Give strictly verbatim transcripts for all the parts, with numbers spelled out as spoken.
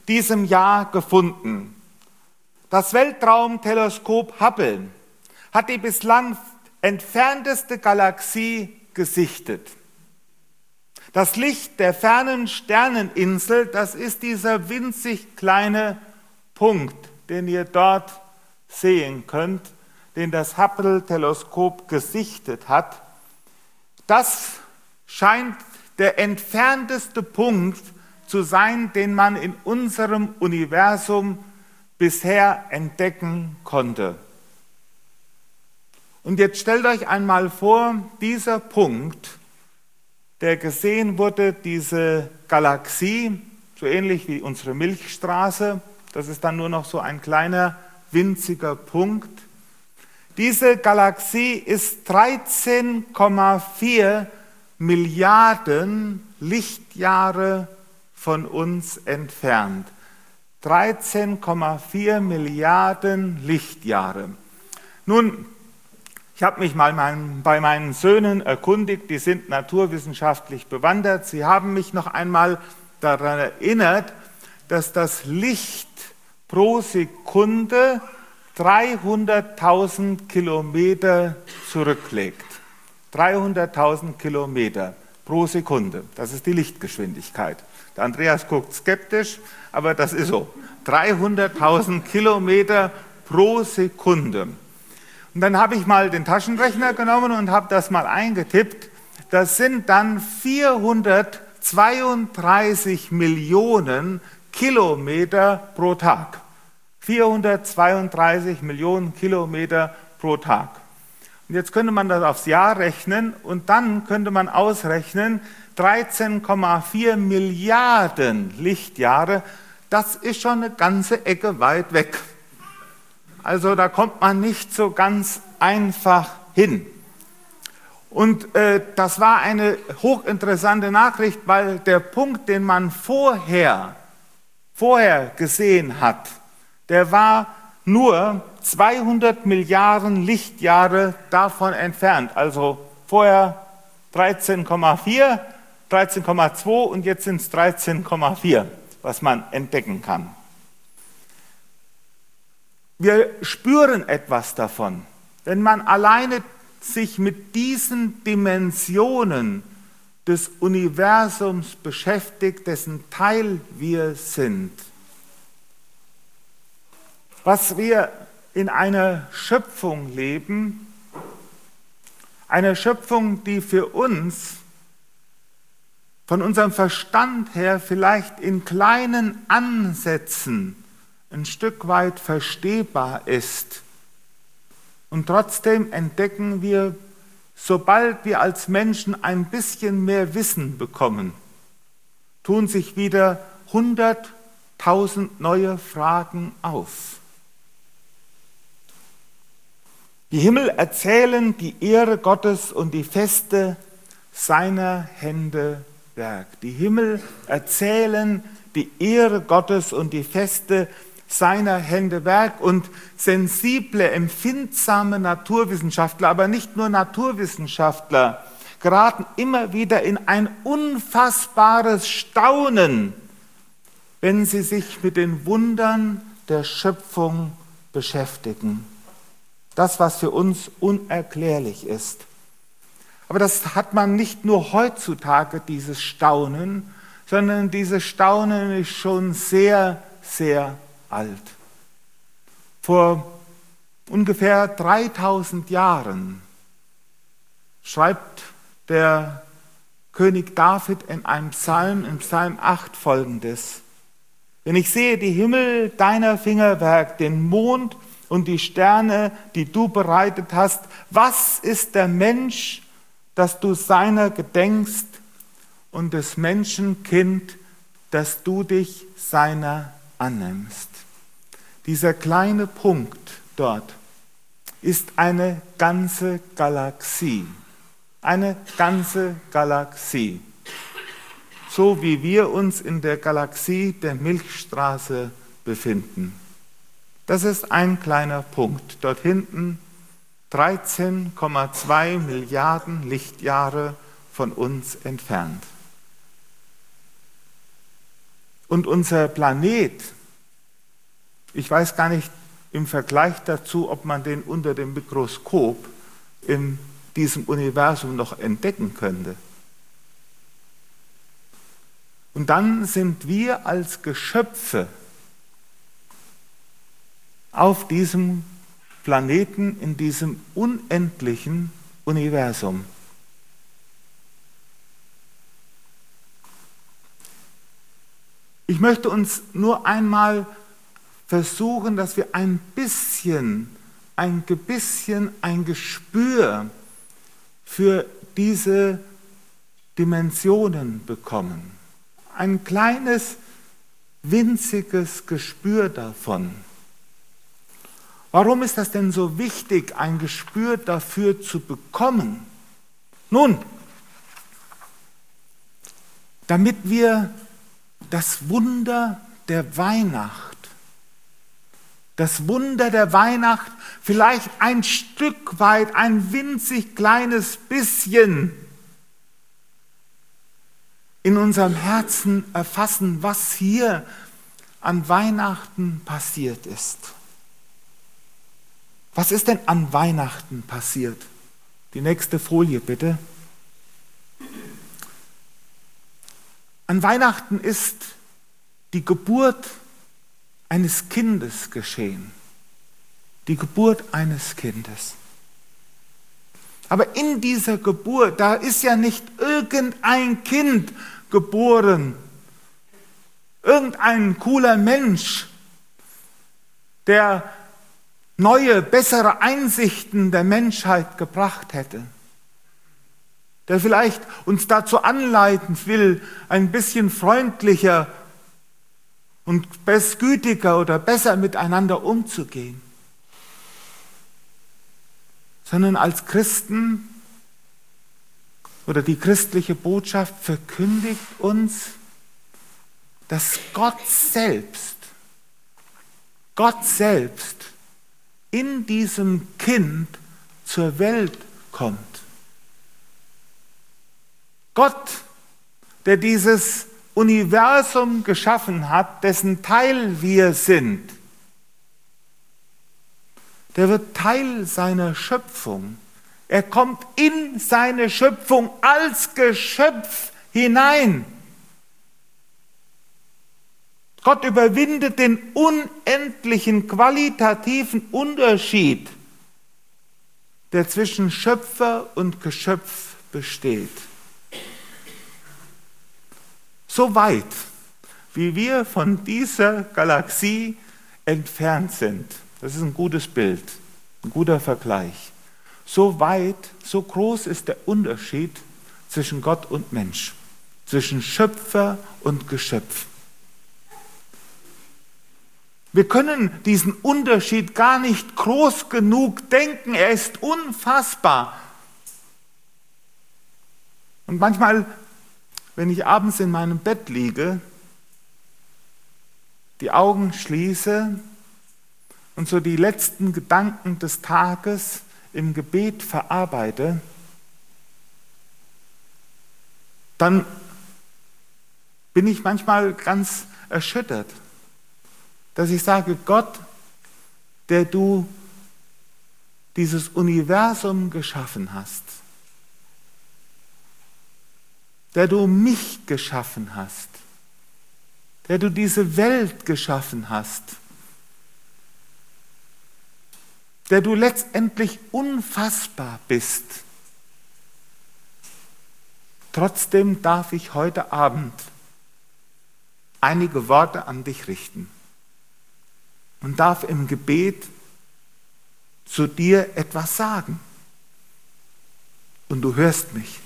diesem Jahr gefunden. Das Weltraumteleskop Hubble hat die bislang entfernteste Galaxie gesichtet. Das Licht der fernen Sterneninsel, das ist dieser winzig kleine Punkt, den ihr dort sehen könnt, den das Hubble-Teleskop gesichtet hat. Das scheint der entfernteste Punkt zu sein, den man in unserem Universum bisher entdecken konnte. Und jetzt stellt euch einmal vor, dieser Punkt, der gesehen wurde, diese Galaxie, so ähnlich wie unsere Milchstraße, das ist dann nur noch so ein kleiner, winziger Punkt. Diese Galaxie ist dreizehn Komma vier Milliarden Lichtjahre von uns entfernt. dreizehn Komma vier Milliarden Lichtjahre. Nun, ich habe mich mal mein, bei meinen Söhnen erkundigt, die sind naturwissenschaftlich bewandert. Sie haben mich noch einmal daran erinnert, dass das Licht pro Sekunde dreihunderttausend Kilometer zurücklegt. dreihunderttausend Kilometer pro Sekunde, das ist die Lichtgeschwindigkeit. Der Andreas guckt skeptisch, aber das ist so. dreihunderttausend Kilometer pro Sekunde. Und dann habe ich mal den Taschenrechner genommen und habe das mal eingetippt. Das sind dann vierhundertzweiunddreißig Millionen Kilometer pro Tag. vierhundertzweiunddreißig Millionen Kilometer pro Tag. Und jetzt könnte man das aufs Jahr rechnen und dann könnte man ausrechnen, dreizehn Komma vier Milliarden Lichtjahre, das ist schon eine ganze Ecke weit weg. Also da kommt man nicht so ganz einfach hin. Und äh, das war eine hochinteressante Nachricht, weil der Punkt, den man vorher, vorher gesehen hat, der war nur zweihundert Milliarden Lichtjahre davon entfernt. Also vorher dreizehn Komma vier, dreizehn Komma zwei und jetzt sind es dreizehn Komma vier, was man entdecken kann. Wir spüren etwas davon, wenn man alleine sich mit diesen Dimensionen des Universums beschäftigt, dessen Teil wir sind. Was wir in einer Schöpfung leben, eine Schöpfung, die für uns von unserem Verstand her vielleicht in kleinen Ansätzen ein Stück weit verstehbar ist. Und trotzdem entdecken wir, sobald wir als Menschen ein bisschen mehr Wissen bekommen, tun sich wieder hunderttausend neue Fragen auf. Die Himmel erzählen die Ehre Gottes und die Feste seiner Hände Werk. Die Himmel erzählen die Ehre Gottes und die Feste seiner Hände Werk, und sensible, empfindsame Naturwissenschaftler, aber nicht nur Naturwissenschaftler, geraten immer wieder in ein unfassbares Staunen, wenn sie sich mit den Wundern der Schöpfung beschäftigen. Das, was für uns unerklärlich ist. Aber das hat man nicht nur heutzutage, dieses Staunen, sondern dieses Staunen ist schon sehr, sehr alt. Vor ungefähr dreitausend Jahren schreibt der König David in einem Psalm, im Psalm acht folgendes: Wenn ich sehe die Himmel deiner Fingerwerk, den Mond und die Sterne, die du bereitet hast, was ist der Mensch, dass du seiner gedenkst, und des Menschen Kind, dass du dich seiner annimmst? Dieser kleine Punkt dort ist eine ganze Galaxie. Eine ganze Galaxie. So wie wir uns in der Galaxie der Milchstraße befinden. Das ist ein kleiner Punkt. Dort hinten dreizehn Komma zwei Milliarden Lichtjahre von uns entfernt. Und unser Planet, ich weiß gar nicht im Vergleich dazu, ob man den unter dem Mikroskop in diesem Universum noch entdecken könnte. Und dann sind wir als Geschöpfe auf diesem Planeten, in diesem unendlichen Universum. Ich möchte uns nur einmal versuchen, dass wir ein bisschen, ein bisschen, ein Gespür für diese Dimensionen bekommen. Ein kleines, winziges Gespür davon. Warum ist das denn so wichtig, ein Gespür dafür zu bekommen? Nun, damit wir das Wunder der Weihnacht, das Wunder der Weihnacht vielleicht ein Stück weit, ein winzig kleines bisschen in unserem Herzen erfassen, was hier an Weihnachten passiert ist. Was ist denn an Weihnachten passiert? Die nächste Folie bitte. An Weihnachten ist die Geburt eines Kindes geschehen. Die Geburt eines Kindes. Aber in dieser Geburt, da ist ja nicht irgendein Kind geboren, irgendein cooler Mensch, der neue, bessere Einsichten der Menschheit gebracht hätte, der vielleicht uns dazu anleiten will, ein bisschen freundlicher und gütiger oder besser miteinander umzugehen. Sondern als Christen oder die christliche Botschaft verkündigt uns, dass Gott selbst, Gott selbst in diesem Kind zur Welt kommt. Gott, der dieses Universum geschaffen hat, dessen Teil wir sind, der wird Teil seiner Schöpfung. Er kommt in seine Schöpfung als Geschöpf hinein. Gott überwindet den unendlichen qualitativen Unterschied, der zwischen Schöpfer und Geschöpf besteht. So weit, wie wir von dieser Galaxie entfernt sind, das ist ein gutes Bild, ein guter Vergleich. So weit, so groß ist der Unterschied zwischen Gott und Mensch, zwischen Schöpfer und Geschöpf. Wir können diesen Unterschied gar nicht groß genug denken, er ist unfassbar. Und manchmal, wenn ich abends in meinem Bett liege, die Augen schließe und so die letzten Gedanken des Tages im Gebet verarbeite, dann bin ich manchmal ganz erschüttert, dass ich sage, Gott, der du dieses Universum geschaffen hast, der du mich geschaffen hast, der du diese Welt geschaffen hast, der du letztendlich unfassbar bist. Trotzdem darf ich heute Abend einige Worte an dich richten und darf im Gebet zu dir etwas sagen. Und du hörst mich.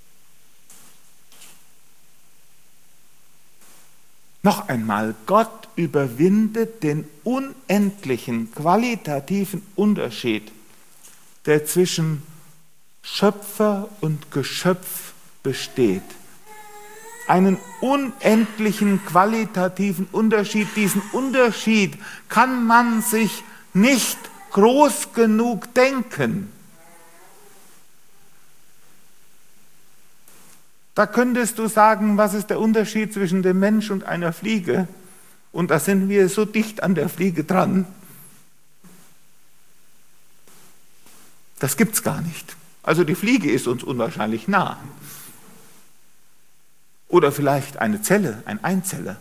Noch einmal, Gott überwindet den unendlichen qualitativen Unterschied, der zwischen Schöpfer und Geschöpf besteht. Einen unendlichen qualitativen Unterschied. Diesen Unterschied kann man sich nicht groß genug denken. Da könntest du sagen, was ist der Unterschied zwischen dem Mensch und einer Fliege? Und da sind wir so dicht an der Fliege dran. Das gibt's gar nicht. Also die Fliege ist uns unwahrscheinlich nah. Oder vielleicht eine Zelle, ein Einzeller.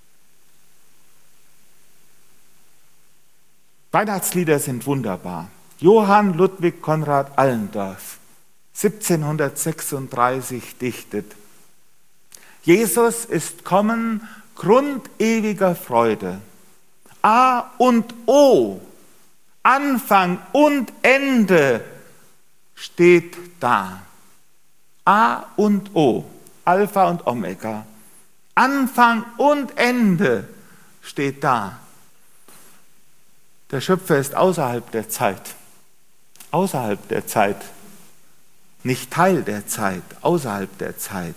Weihnachtslieder sind wunderbar. Johann Ludwig Konrad Allendorf, siebzehnhundertsechsunddreißig dichtet: Jesus ist kommen, Grund ewiger Freude. A und O, Anfang und Ende steht da. A und O, Alpha und Omega. Anfang und Ende steht da. Der Schöpfer ist außerhalb der Zeit. Außerhalb der Zeit. Nicht Teil der Zeit, außerhalb der Zeit.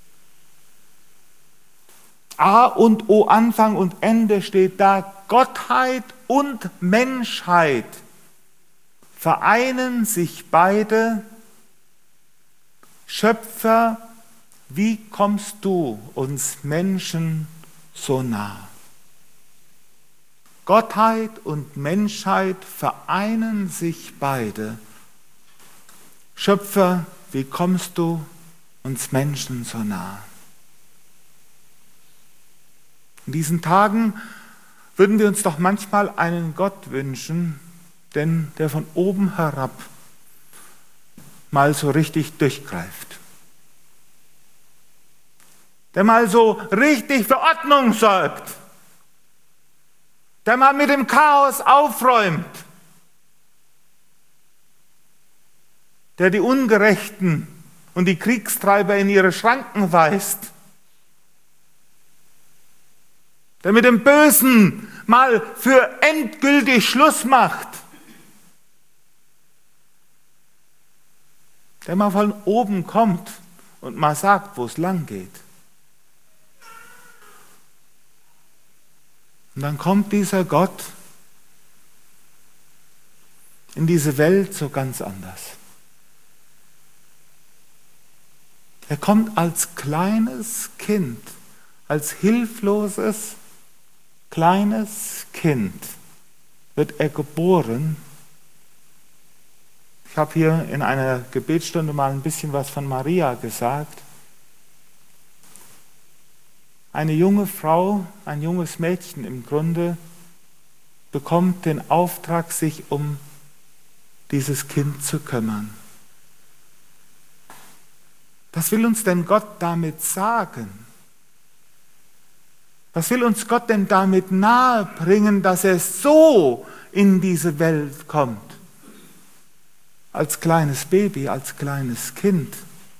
A und O, Anfang und Ende steht da. Gottheit und Menschheit vereinen sich beide. Schöpfer, wie kommst du uns Menschen so nah? Gottheit und Menschheit vereinen sich beide. Schöpfer, wie kommst du uns Menschen so nah? In diesen Tagen würden wir uns doch manchmal einen Gott wünschen, denn der von oben herab mal so richtig durchgreift. Der mal so richtig für Ordnung sorgt. Der mal mit dem Chaos aufräumt. Der die Ungerechten und die Kriegstreiber in ihre Schranken weist. Der mit dem Bösen mal für endgültig Schluss macht. Der mal von oben kommt und mal sagt, wo es lang geht. Und dann kommt dieser Gott in diese Welt so ganz anders. Er kommt als kleines Kind, als hilfloses, kleines Kind wird er geboren. Ich habe hier in einer Gebetsstunde mal ein bisschen was von Maria gesagt. Eine junge Frau, ein junges Mädchen im Grunde, bekommt den Auftrag, sich um dieses Kind zu kümmern. Was will uns denn Gott damit sagen? Was will uns Gott denn damit nahebringen, dass er so in diese Welt kommt? Als kleines Baby, als kleines Kind.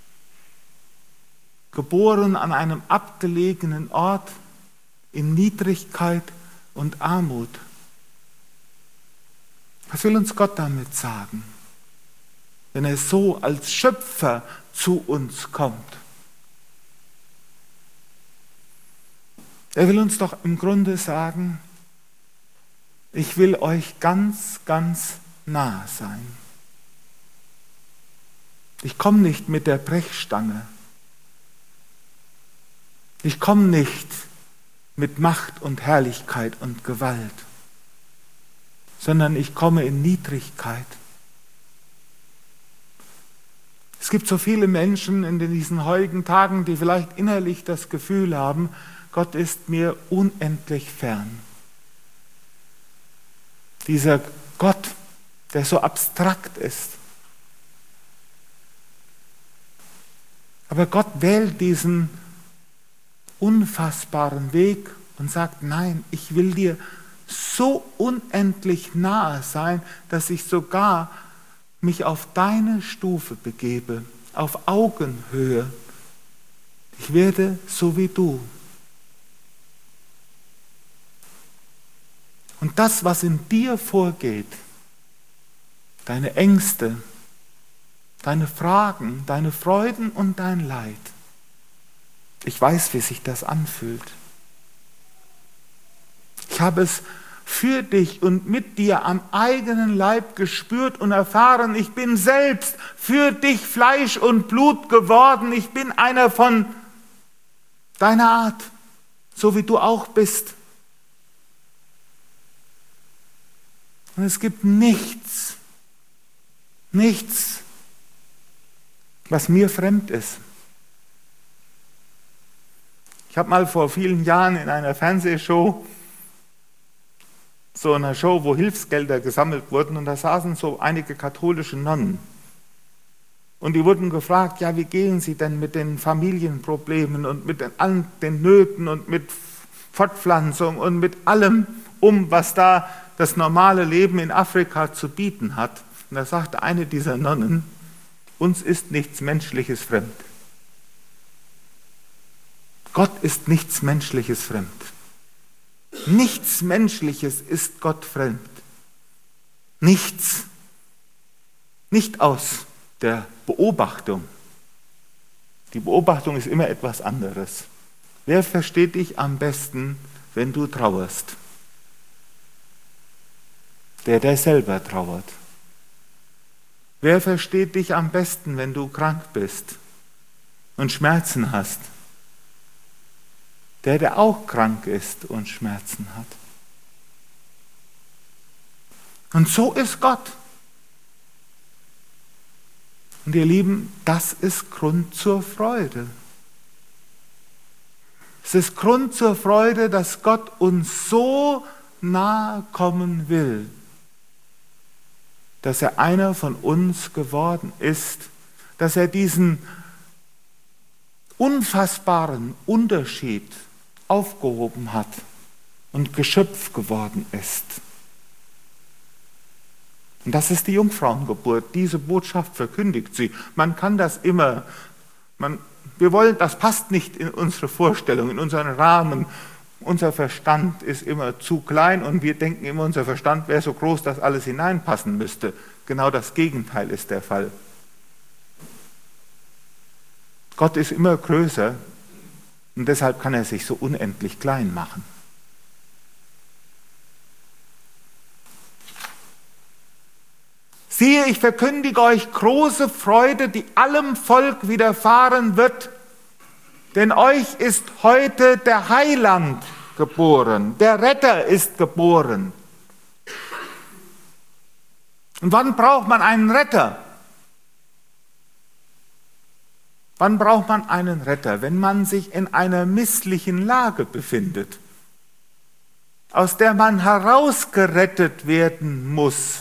Geboren an einem abgelegenen Ort in Niedrigkeit und Armut. Was will uns Gott damit sagen, wenn er so als Schöpfer zu uns kommt? Er will uns doch im Grunde sagen, ich will euch ganz, ganz nah sein. Ich komme nicht mit der Brechstange. Ich komme nicht mit Macht und Herrlichkeit und Gewalt, sondern ich komme in Niedrigkeit. Es gibt so viele Menschen in diesen heutigen Tagen, die vielleicht innerlich das Gefühl haben, Gott ist mir unendlich fern. Dieser Gott, der so abstrakt ist. Aber Gott wählt diesen unfassbaren Weg und sagt, nein, ich will dir so unendlich nahe sein, dass ich sogar mich auf deine Stufe begebe, auf Augenhöhe. Ich werde so wie du. Und das, was in dir vorgeht, deine Ängste, deine Fragen, deine Freuden und dein Leid, ich weiß, wie sich das anfühlt. Ich habe es für dich und mit dir am eigenen Leib gespürt und erfahren, ich bin selbst für dich Fleisch und Blut geworden, ich bin einer von deiner Art, so wie du auch bist. Und es gibt nichts, nichts, was mir fremd ist. Ich habe mal vor vielen Jahren in einer Fernsehshow, so einer Show, wo Hilfsgelder gesammelt wurden, und da saßen so einige katholische Nonnen. Und die wurden gefragt, ja, wie gehen Sie denn mit den Familienproblemen und mit den, allen den Nöten und mit Fortpflanzung und mit allem um, was da das normale Leben in Afrika zu bieten hat. Und da sagte eine dieser Nonnen, uns ist nichts Menschliches fremd. Gott ist nichts Menschliches fremd. Nichts Menschliches ist Gott fremd. Nichts. Nicht aus der Beobachtung. Die Beobachtung ist immer etwas anderes. Wer versteht dich am besten, wenn du trauerst? Der, der selber trauert. Wer versteht dich am besten, wenn du krank bist und Schmerzen hast? Der, der auch krank ist und Schmerzen hat. Und so ist Gott. Und ihr Lieben, das ist Grund zur Freude. Es ist Grund zur Freude, dass Gott uns so nahe kommen will, dass er einer von uns geworden ist, dass er diesen unfassbaren Unterschied aufgehoben hat und Geschöpf geworden ist. Und das ist die Jungfrauengeburt. Diese Botschaft verkündigt sie. Man kann das immer, man, wir wollen, das passt nicht in unsere Vorstellung, in unseren Rahmen. Unser Verstand ist immer zu klein und wir denken immer, unser Verstand wäre so groß, dass alles hineinpassen müsste. Genau das Gegenteil ist der Fall. Gott ist immer größer und deshalb kann er sich so unendlich klein machen. Siehe, ich verkündige euch große Freude, die allem Volk widerfahren wird, denn euch ist heute der Heiland geboren, der Retter ist geboren. Und wann braucht man einen Retter? Wann braucht man einen Retter? Wenn man sich in einer misslichen Lage befindet, aus der man herausgerettet werden muss.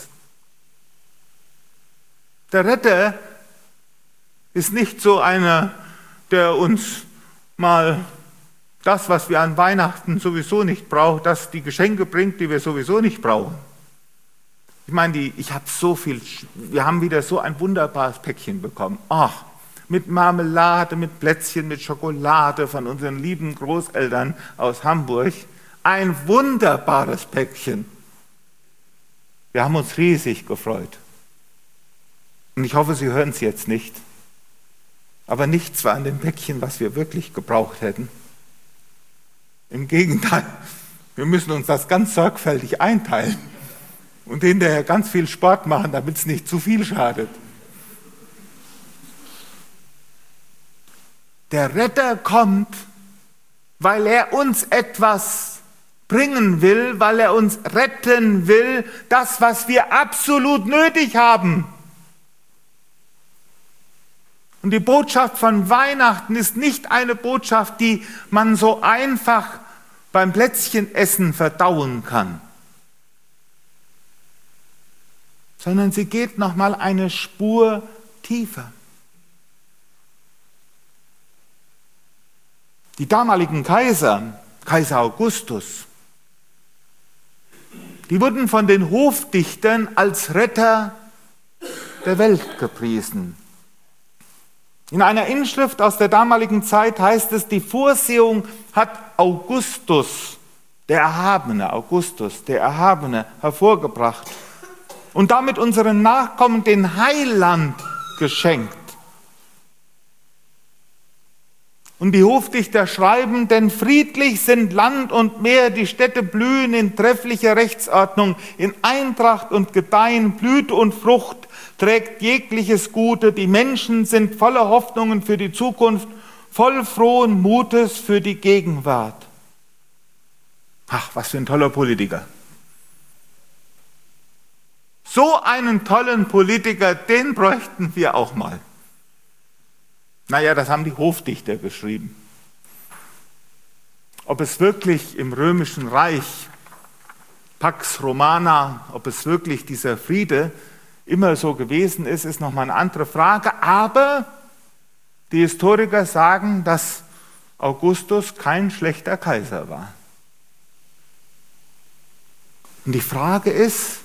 Der Retter ist nicht so einer, der uns mal das, was wir an Weihnachten sowieso nicht brauchen, das die Geschenke bringt, die wir sowieso nicht brauchen. Ich meine, die, ich habe so viel, wir haben wieder so ein wunderbares Päckchen bekommen. Ach, mit Marmelade, mit Plätzchen, mit Schokolade von unseren lieben Großeltern aus Hamburg. Ein wunderbares Päckchen. Wir haben uns riesig gefreut. Und ich hoffe, Sie hören es jetzt nicht. Aber nichts war an dem Päckchen, was wir wirklich gebraucht hätten. Im Gegenteil, wir müssen uns das ganz sorgfältig einteilen und hinterher ganz viel Sport machen, damit es nicht zu viel schadet. Der Retter kommt, weil er uns etwas bringen will, weil er uns retten will, das, was wir absolut nötig haben. Und die Botschaft von Weihnachten ist nicht eine Botschaft, die man so einfach beim Plätzchenessen verdauen kann, sondern sie geht noch mal eine Spur tiefer. Die damaligen Kaiser, Kaiser Augustus, die wurden von den Hofdichtern als Retter der Welt gepriesen. In einer Inschrift aus der damaligen Zeit heißt es, die Vorsehung hat Augustus, der Erhabene, Augustus, der Erhabene, hervorgebracht und damit unseren Nachkommen den Heiland geschenkt. Und die Hofdichter schreiben, denn friedlich sind Land und Meer, die Städte blühen in trefflicher Rechtsordnung, in Eintracht und Gedeihen, Blüte und Frucht trägt jegliches Gute, die Menschen sind voller Hoffnungen für die Zukunft, voll frohen Mutes für die Gegenwart. Ach, was für ein toller Politiker. So einen tollen Politiker, den bräuchten wir auch mal. Naja, das haben die Hofdichter geschrieben. Ob es wirklich im Römischen Reich, Pax Romana, ob es wirklich dieser Friede immer so gewesen ist, ist nochmal eine andere Frage. Aber die Historiker sagen, dass Augustus kein schlechter Kaiser war. Und die Frage ist,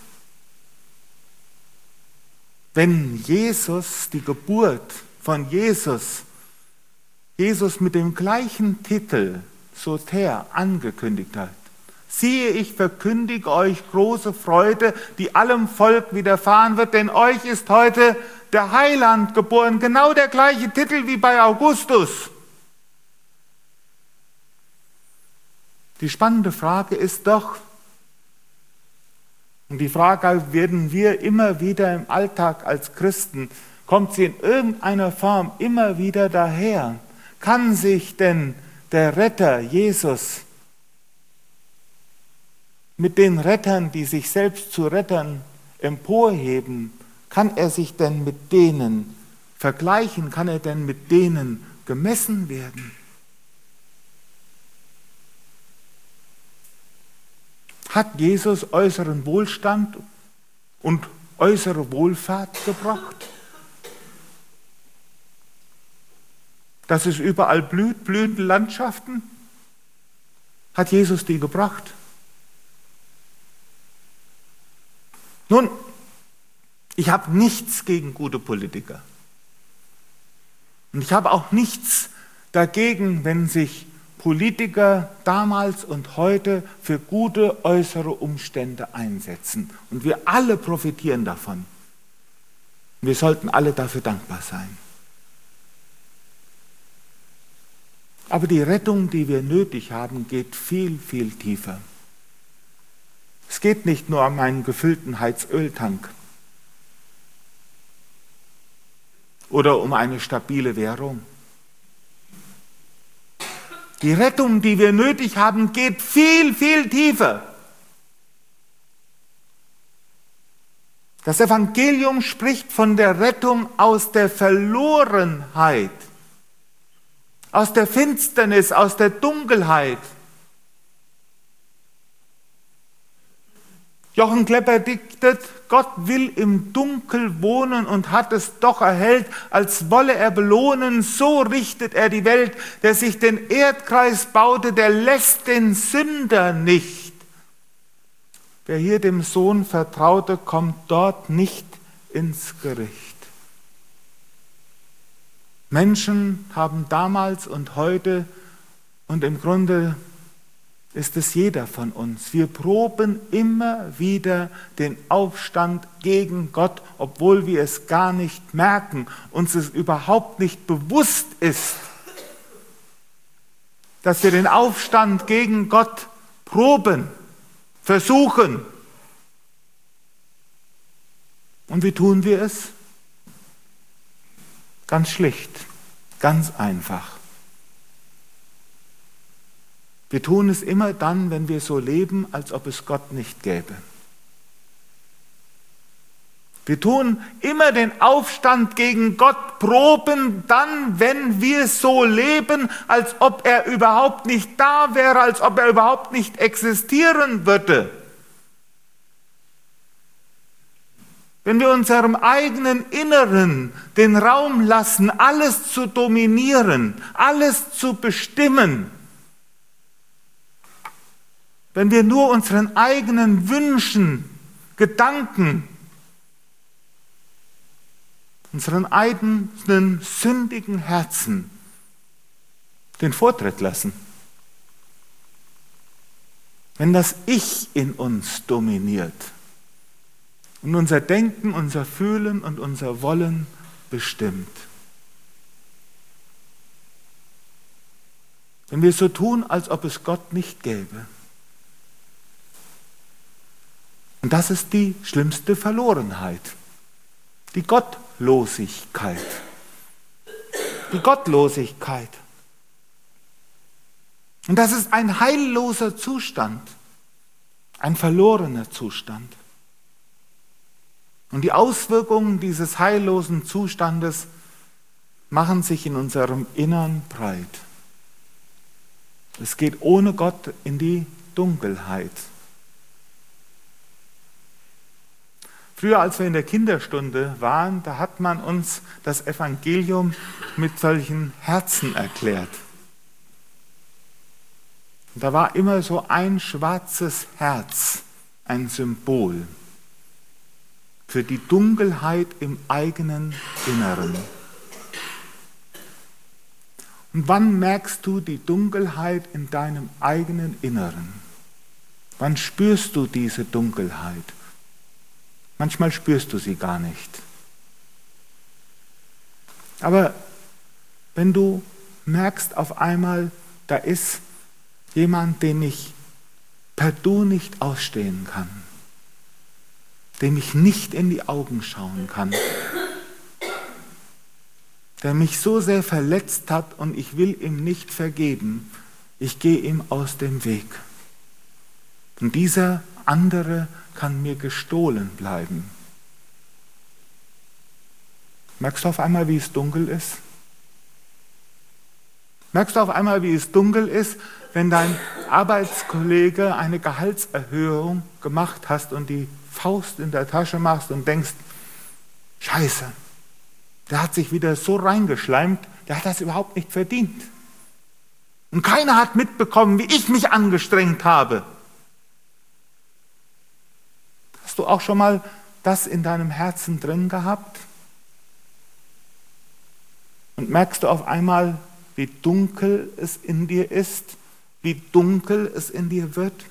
wenn Jesus, die Geburt von Jesus, Jesus mit dem gleichen Titel Soter angekündigt hat. Siehe, ich verkündige euch große Freude, die allem Volk widerfahren wird, denn euch ist heute der Heiland geboren. Genau der gleiche Titel wie bei Augustus. Die spannende Frage ist doch, und die Frage werden wir immer wieder im Alltag als Christen, kommt sie in irgendeiner Form immer wieder daher? Kann sich denn der Retter Jesus mit den Rettern, die sich selbst zu Rettern emporheben, kann er sich denn mit denen vergleichen? Kann er denn mit denen gemessen werden? Hat Jesus äußeren Wohlstand und äußere Wohlfahrt gebracht? Dass es überall blüht, blühende Landschaften? Hat Jesus die gebracht? Nun, ich habe nichts gegen gute Politiker. Und ich habe auch nichts dagegen, wenn sich Politiker damals und heute für gute äußere Umstände einsetzen. Und wir alle profitieren davon. Wir sollten alle dafür dankbar sein. Aber die Rettung, die wir nötig haben, geht viel, viel tiefer. Es geht nicht nur um einen gefüllten Heizöltank oder um eine stabile Währung. Die Rettung, die wir nötig haben, geht viel, viel tiefer. Das Evangelium spricht von der Rettung aus der Verlorenheit, aus der Finsternis, aus der Dunkelheit. Jochen Klepper diktet, Gott will im Dunkel wohnen und hat es doch erhellt, als wolle er belohnen, so richtet er die Welt, der sich den Erdkreis baute, der lässt den Sünder nicht. Wer hier dem Sohn vertraute, kommt dort nicht ins Gericht. Menschen haben damals und heute, und im Grunde ist es jeder von uns, wir proben immer wieder den Aufstand gegen Gott, obwohl wir es gar nicht merken, uns es überhaupt nicht bewusst ist, dass wir den Aufstand gegen Gott proben, versuchen. Und wie tun wir es? Ganz schlicht, ganz einfach. Wir tun es immer dann, wenn wir so leben, als ob es Gott nicht gäbe. Wir tun immer den Aufstand gegen Gott proben, dann, wenn wir so leben, als ob er überhaupt nicht da wäre, als ob er überhaupt nicht existieren würde. Wenn wir unserem eigenen Inneren den Raum lassen, alles zu dominieren, alles zu bestimmen, wenn wir nur unseren eigenen Wünschen, Gedanken, unseren eigenen sündigen Herzen den Vortritt lassen, wenn das Ich in uns dominiert und unser Denken, unser Fühlen und unser Wollen bestimmt, Wenn wir so tun, als ob es Gott nicht gäbe. Und das ist die schlimmste Verlorenheit. Die Gottlosigkeit. Die Gottlosigkeit. Und das ist ein heilloser Zustand, ein verlorener Zustand. Und die Auswirkungen dieses heillosen Zustandes machen sich in unserem Innern breit. Es geht ohne Gott in die Dunkelheit. Früher, als wir in der Kinderstunde waren, da hat man uns das Evangelium mit solchen Herzen erklärt. Und da war immer so ein schwarzes Herz, ein Symbol für die Dunkelheit im eigenen Inneren. Und wann merkst du die Dunkelheit in deinem eigenen Inneren? Wann spürst du diese Dunkelheit? Manchmal spürst du sie gar nicht. Aber wenn du merkst auf einmal, da ist jemand, den ich per Du nicht ausstehen kann, dem ich nicht in die Augen schauen kann, der mich so sehr verletzt hat und ich will ihm nicht vergeben, ich gehe ihm aus dem Weg. Und dieser andere kann mir gestohlen bleiben. Merkst du auf einmal, wie es dunkel ist? Merkst du auf einmal, wie es dunkel ist, wenn dein Arbeitskollege eine Gehaltserhöhung gemacht hast und die Faust in der Tasche machst und denkst, Scheiße, der hat sich wieder so reingeschleimt, der hat das überhaupt nicht verdient. Und keiner hat mitbekommen, wie ich mich angestrengt habe. Hast du auch schon mal das in deinem Herzen drin gehabt? Und merkst du auf einmal, wie dunkel es in dir ist, wie dunkel es in dir wird?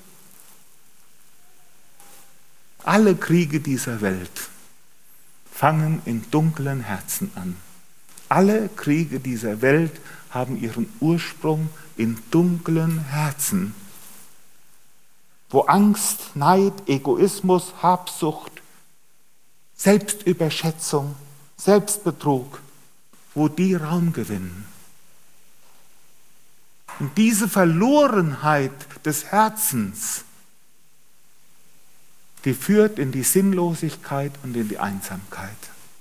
Alle Kriege dieser Welt fangen in dunklen Herzen an. Alle Kriege dieser Welt haben ihren Ursprung in dunklen Herzen, wo Angst, Neid, Egoismus, Habsucht, Selbstüberschätzung, Selbstbetrug, wo die Raum gewinnen. Und diese Verlorenheit des Herzens, die führt in die Sinnlosigkeit und in die Einsamkeit.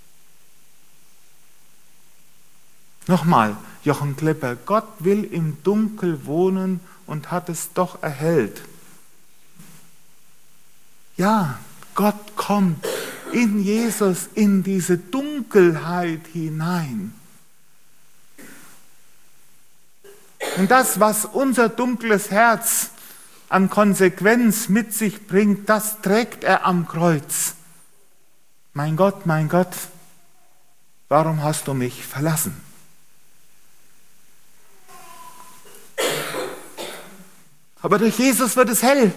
Nochmal, Jochen Klepper, Gott will im Dunkel wohnen und hat es doch erhellt. Ja, Gott kommt in Jesus in diese Dunkelheit hinein. Und das, was unser dunkles Herz an Konsequenz mit sich bringt, das trägt er am Kreuz. Mein Gott, mein Gott, warum hast du mich verlassen? Aber durch Jesus wird es hell,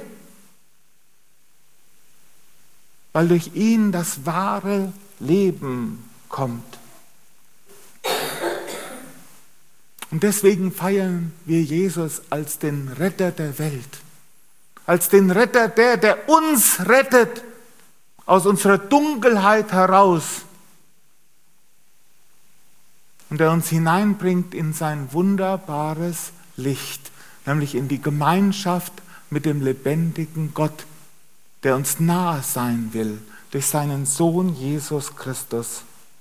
weil durch ihn das wahre Leben kommt. Und deswegen feiern wir Jesus als den Retter der Welt, als den Retter, der, der uns rettet aus unserer Dunkelheit heraus und der uns hineinbringt in sein wunderbares Licht, nämlich in die Gemeinschaft mit dem lebendigen Gott, der uns nahe sein will durch seinen Sohn Jesus Christus.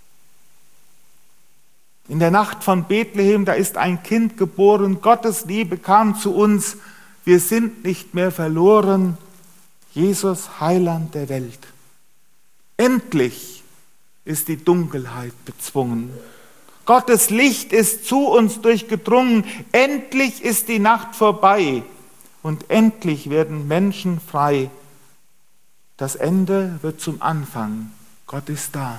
In der Nacht von Bethlehem, da ist ein Kind geboren, Gottes Liebe kam zu uns, wir sind nicht mehr verloren, Jesus, Heiland der Welt. Endlich ist die Dunkelheit bezwungen. Gottes Licht ist zu uns durchgedrungen, endlich ist die Nacht vorbei und endlich werden Menschen frei. Das Ende wird zum Anfang. Gott ist da.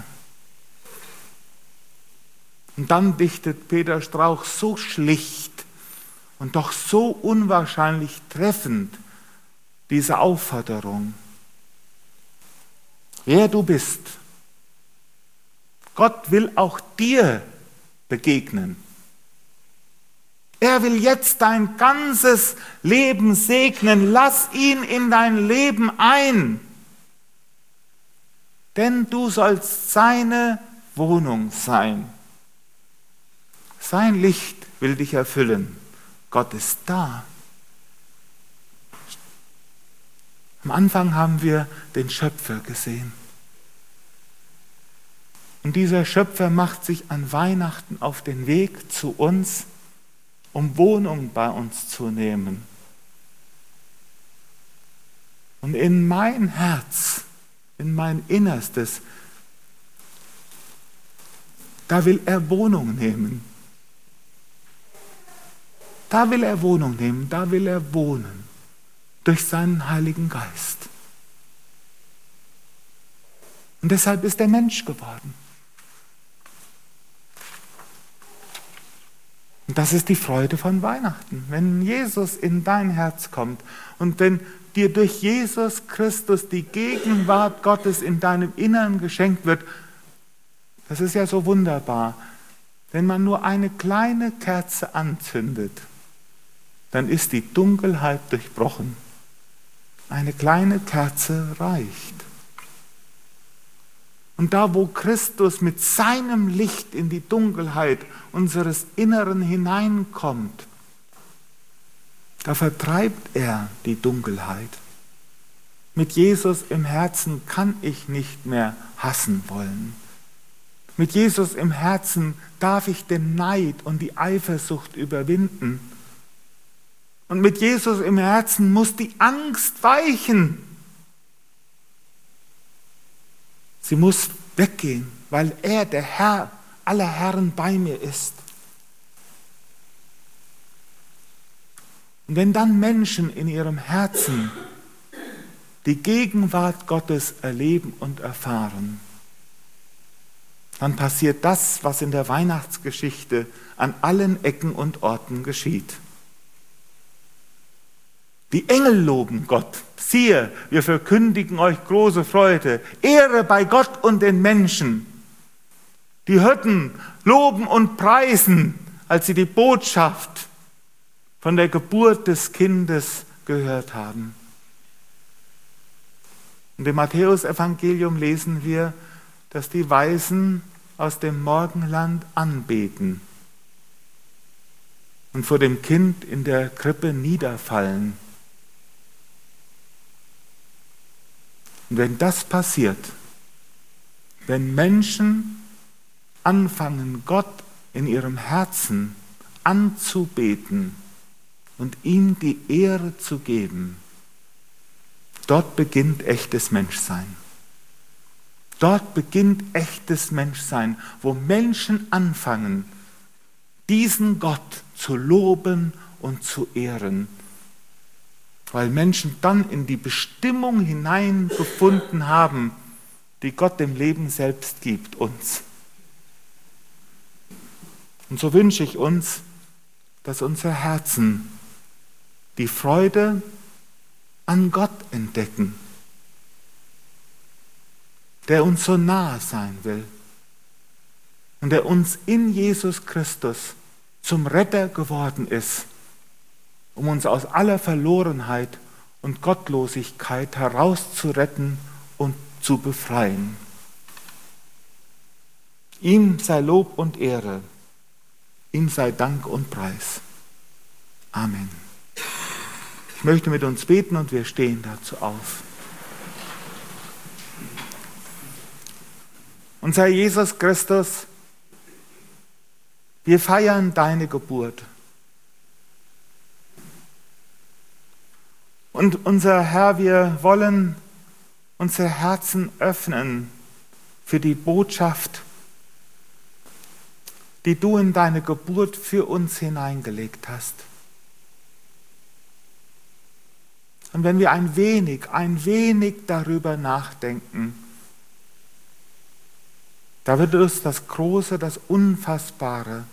Und dann dichtet Peter Strauch so schlicht und doch so unwahrscheinlich treffend diese Aufforderung. Wer du bist, Gott will auch dir begegnen. Er will jetzt dein ganzes Leben segnen. Lass ihn in dein Leben ein. Denn du sollst seine Wohnung sein. Sein Licht will dich erfüllen. Gott ist da. Am Anfang haben wir den Schöpfer gesehen. Und dieser Schöpfer macht sich an Weihnachten auf den Weg zu uns, um Wohnung bei uns zu nehmen. Und in mein Herz, in mein Innerstes, da will er Wohnung nehmen. Da will er Wohnung nehmen, da will er wohnen, durch seinen Heiligen Geist. Und deshalb ist er Mensch geworden. Und das ist die Freude von Weihnachten, wenn Jesus in dein Herz kommt und wenn dir durch Jesus Christus die Gegenwart Gottes in deinem Inneren geschenkt wird. Das ist ja so wunderbar. Wenn man nur eine kleine Kerze anzündet, dann ist die Dunkelheit durchbrochen. Eine kleine Kerze reicht. Und da, wo Christus mit seinem Licht in die Dunkelheit unseres Inneren hineinkommt, da vertreibt er die Dunkelheit. Mit Jesus im Herzen kann ich nicht mehr hassen wollen. Mit Jesus im Herzen darf ich den Neid und die Eifersucht überwinden. Und mit Jesus im Herzen muss die Angst weichen. Sie muss weggehen, weil er, der Herr aller Herren, bei mir ist. Und wenn dann Menschen in ihrem Herzen die Gegenwart Gottes erleben und erfahren, dann passiert das, was in der Weihnachtsgeschichte an allen Ecken und Orten geschieht. Die Engel loben Gott. Siehe, wir verkündigen euch große Freude, Ehre bei Gott und den Menschen. Die Hirten loben und preisen, als sie die Botschaft von der Geburt des Kindes gehört haben. Und im Matthäusevangelium lesen wir, dass die Weisen aus dem Morgenland anbeten und vor dem Kind in der Krippe niederfallen. Und wenn das passiert, wenn Menschen anfangen, Gott in ihrem Herzen anzubeten und ihm die Ehre zu geben, dort beginnt echtes Menschsein. Dort beginnt echtes Menschsein, wo Menschen anfangen, diesen Gott zu loben und zu ehren, weil Menschen dann in die Bestimmung hineingefunden haben, die Gott dem Leben selbst gibt, uns. Und so wünsche ich uns, dass unsere Herzen die Freude an Gott entdecken, der uns so nahe sein will und der uns in Jesus Christus zum Retter geworden ist, um uns aus aller Verlorenheit und Gottlosigkeit herauszuretten und zu befreien. Ihm sei Lob und Ehre, ihm sei Dank und Preis. Amen. Ich möchte mit uns beten und wir stehen dazu auf. Unser Jesus Christus, wir feiern deine Geburt. Und unser Herr, wir wollen unsere Herzen öffnen für die Botschaft, die du in deine Geburt für uns hineingelegt hast. Und wenn wir ein wenig, ein wenig darüber nachdenken, da wird uns das Große, das Unfassbare,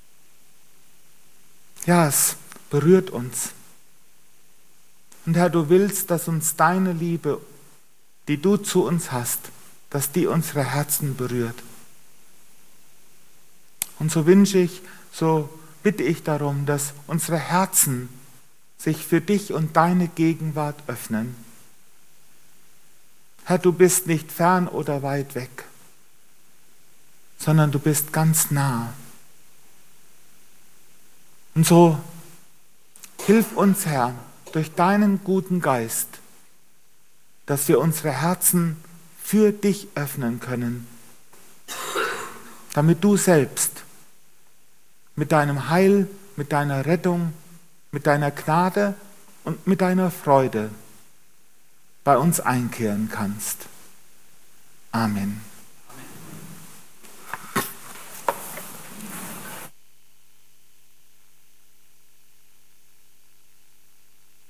ja, es berührt uns. Und Herr, du willst, dass uns deine Liebe, die du zu uns hast, dass die unsere Herzen berührt. Und so wünsche ich, so bitte ich darum, dass unsere Herzen sich für dich und deine Gegenwart öffnen. Herr, du bist nicht fern oder weit weg, sondern du bist ganz nah. Und so hilf uns, Herr, durch deinen guten Geist, dass wir unsere Herzen für dich öffnen können, damit du selbst mit deinem Heil, mit deiner Rettung, mit deiner Gnade und mit deiner Freude bei uns einkehren kannst. Amen.